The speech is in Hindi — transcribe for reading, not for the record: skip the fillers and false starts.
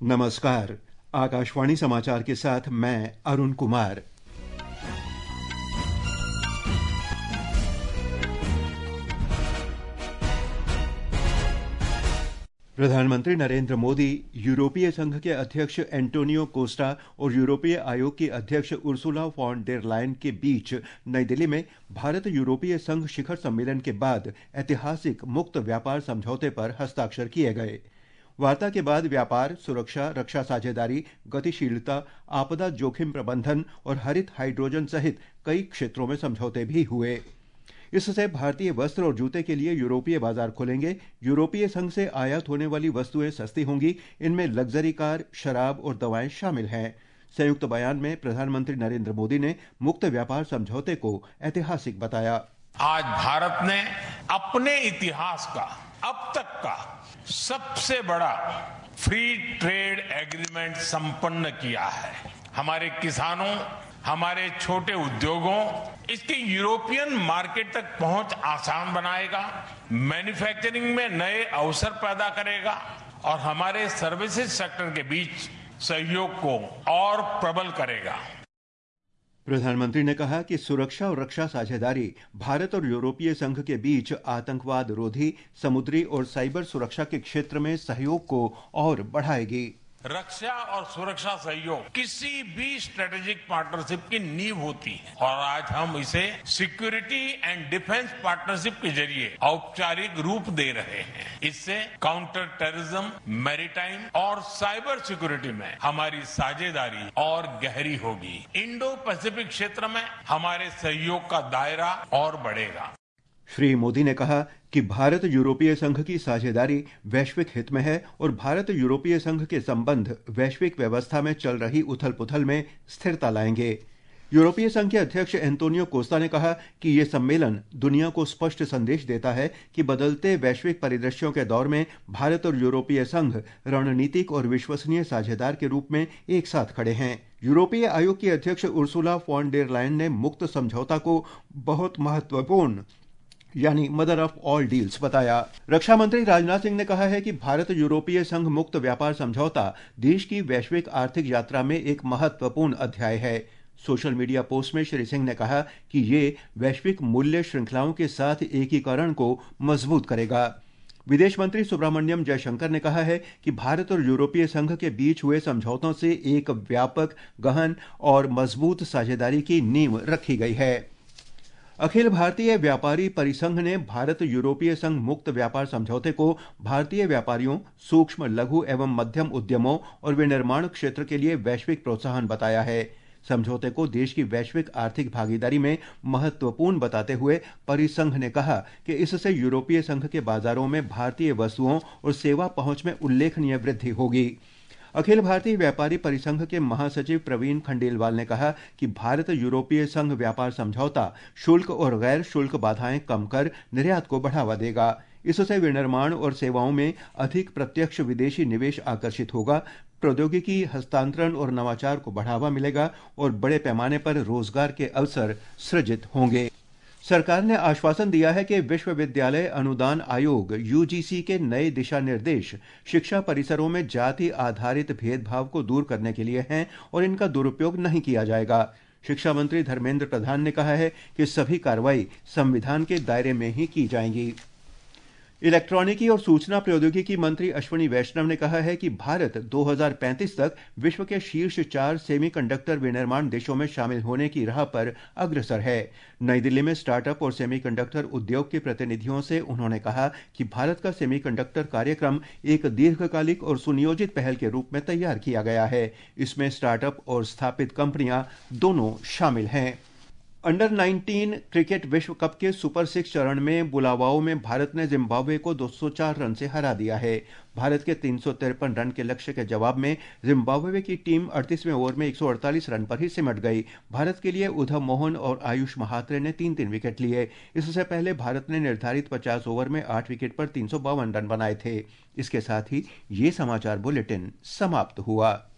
नमस्कार। आकाशवाणी समाचार के साथ मैं अरुण कुमार। प्रधानमंत्री नरेंद्र मोदी, यूरोपीय संघ के अध्यक्ष एंटोनियो कोस्टा और यूरोपीय आयोग की अध्यक्ष उर्सुला फॉन डेर लायन के बीच नई दिल्ली में भारत यूरोपीय संघ शिखर सम्मेलन के बाद ऐतिहासिक मुक्त व्यापार समझौते पर हस्ताक्षर किए गए। वार्ता के बाद व्यापार, सुरक्षा, रक्षा साझेदारी, गतिशीलता, आपदा जोखिम प्रबंधन और हरित हाइड्रोजन सहित कई क्षेत्रों में समझौते भी हुए। इससे भारतीय वस्त्र और जूते के लिए यूरोपीय बाजार खुलेंगे। यूरोपीय संघ से आयात होने वाली वस्तुएं सस्ती होंगी। इनमें लग्जरी कार, शराब और दवाएं शामिल हैं। संयुक्त बयान में प्रधानमंत्री नरेंद्र मोदी ने मुक्त व्यापार समझौते को ऐतिहासिक बताया। आज भारत ने अपने इतिहास का अब तक का सबसे बड़ा फ्री ट्रेड एग्रीमेंट संपन्न किया है। हमारे किसानों, हमारे छोटे उद्योगों, इसकी यूरोपियन मार्केट तक पहुंच आसान बनाएगा, मैन्युफैक्चरिंग में नए अवसर पैदा करेगा और हमारे सर्विसेज सेक्टर के बीच सहयोग को और प्रबल करेगा। प्रधानमंत्री ने कहा कि सुरक्षा और रक्षा साझेदारी भारत और यूरोपीय संघ के बीच आतंकवाद रोधी, समुद्री और साइबर सुरक्षा के क्षेत्र में सहयोग को और बढ़ाएगी। रक्षा और सुरक्षा सहयोग किसी भी स्ट्रेटेजिक पार्टनरशिप की नींव होती है और आज हम इसे सिक्योरिटी एंड डिफेंस पार्टनरशिप के जरिए औपचारिक रूप दे रहे हैं। इससे काउंटर टेररिज्म, मैरीटाइम और साइबर सिक्योरिटी में हमारी साझेदारी और गहरी होगी। इंडो पैसिफिक क्षेत्र में हमारे सहयोग का दायरा और बढ़ेगा। श्री मोदी ने कहा कि भारत यूरोपीय संघ की साझेदारी वैश्विक हित में है और भारत यूरोपीय संघ के संबंध वैश्विक व्यवस्था में चल रही उथल-पुथल में स्थिरता लाएंगे। यूरोपीय संघ के अध्यक्ष एंटोनियो कोस्टा ने कहा कि ये सम्मेलन दुनिया को स्पष्ट संदेश देता है कि बदलते वैश्विक परिदृश्यों के दौर में भारत और यूरोपीय संघ रणनीतिक और विश्वसनीय साझेदार के रूप में एक साथ खड़े हैं। यूरोपीय आयोग की अध्यक्ष उर्सुला फॉन डेर लायन ने मुक्त समझौता को बहुत महत्वपूर्ण यानी मदर ऑफ ऑल डील्स बताया। रक्षा मंत्री राजनाथ सिंह ने कहा है कि भारत यूरोपीय संघ मुक्त व्यापार समझौता देश की वैश्विक आर्थिक यात्रा में एक महत्वपूर्ण अध्याय है। सोशल मीडिया पोस्ट में श्री सिंह ने कहा कि ये वैश्विक मूल्य श्रृंखलाओं के साथ एकीकरण को मजबूत करेगा। विदेश मंत्री सुब्रमण्यम जयशंकर ने कहा है कि भारत और यूरोपीय संघ के बीच हुए समझौतों से एक व्यापक, गहन और मजबूत साझेदारी की नींव रखी गई है। अखिल भारतीय व्यापारी परिसंघ ने भारत यूरोपीय संघ मुक्त व्यापार समझौते को भारतीय व्यापारियों, सूक्ष्म, लघु एवं मध्यम उद्यमों और विनिर्माण क्षेत्र के लिए वैश्विक प्रोत्साहन बताया है। समझौते को देश की वैश्विक आर्थिक भागीदारी में महत्वपूर्ण बताते हुए परिसंघ ने कहा कि इससे यूरोपीय संघ के बाजारों में भारतीय वस्तुओं और सेवा पहुंच में उल्लेखनीय वृद्धि होगी। अखिल भारतीय व्यापारी परिसंघ के महासचिव प्रवीण खंडेलवाल ने कहा कि भारत यूरोपीय संघ व्यापार समझौता शुल्क और गैर शुल्क बाधाएं कम कर निर्यात को बढ़ावा देगा। इससे विनिर्माण और सेवाओं में अधिक प्रत्यक्ष विदेशी निवेश आकर्षित होगा, प्रौद्योगिकी हस्तांतरण और नवाचार को बढ़ावा मिलेगा और बड़े पैमाने पर रोजगार के अवसर सृजित होंगे। सरकार ने आश्वासन दिया है कि विश्वविद्यालय अनुदान आयोग यूजीसी के नए दिशा निर्देश शिक्षा परिसरों में जाति आधारित भेदभाव को दूर करने के लिए हैं और इनका दुरुपयोग नहीं किया जाएगा। शिक्षा मंत्री धर्मेंद्र प्रधान ने कहा है कि सभी कार्रवाई संविधान के दायरे में ही की जाएंगी। इलेक्ट्रॉनिकी और सूचना प्रौद्योगिकी मंत्री अश्विनी वैष्णव ने कहा है कि भारत 2035 तक विश्व के शीर्ष 4 सेमीकंडक्टर विनिर्माण देशों में शामिल होने की राह पर अग्रसर है। नई दिल्ली में स्टार्टअप और सेमीकंडक्टर उद्योग के प्रतिनिधियों से उन्होंने कहा कि भारत का सेमीकंडक्टर कार्यक्रम एक दीर्घकालिक और सुनियोजित पहल के रूप में तैयार किया गया है। इसमें स्टार्टअप और स्थापित कंपनियां दोनों शामिल हैं। अंडर 19 क्रिकेट विश्व कप के सुपर 6 चरण में बुलावाओ में भारत ने जिम्बाब्वे को 204 रन से हरा दिया है। भारत के 353 रन के लक्ष्य के जवाब में जिम्बाब्वे की टीम 38वें ओवर में 148 रन पर ही सिमट गई। भारत के लिए उधव मोहन और आयुष महात्रे ने 3-3 विकेट लिए। इससे पहले भारत ने निर्धारित 50 ओवर में 8 विकेट पर 352 रन बनाए थे। इसके साथ ही ये समाचार बुलेटिन समाप्त हुआ।